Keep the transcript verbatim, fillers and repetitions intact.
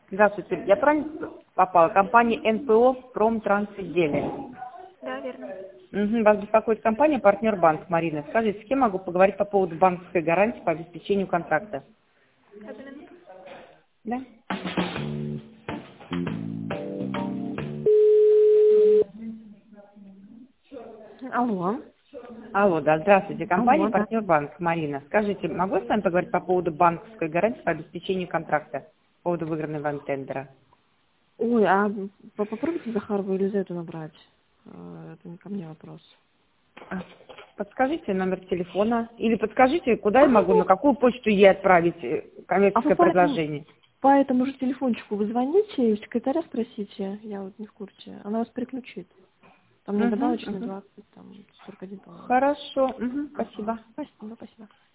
Здравствуйте. Я правильно попала? Компания эн пэ о «Промтрансизделия». Да, верно. Угу. Вас беспокоит компания «Партнер Банк», Марина. Скажите, с кем могу поговорить по поводу банковской гарантии по обеспечению контракта? Одну минуту. Да. Алло. Алло, да, здравствуйте. Компания Алло, да. «Партнер Банк», Марина. Скажите, могу я с вами поговорить по поводу банковской гарантии по обеспечению контракта? По поводу выигранного вами тендера? Ой, а по- попробуйте Захарову Елизавету набрать. Э, Это не ко мне вопрос. А, Подскажите номер телефона. Или подскажите, куда А, я могу, на ну, какую почту ей отправить э, а вы коммерческое по этому, предложение? по этому же телефончику вы звоните, и секретаря спросите, я вот не в курсе. Она вас переключит. Там мне Угу, добавочный угу. двадцать, там сорок один, по-моему. Хорошо. Угу, Ага. спасибо. Спасибо, спасибо.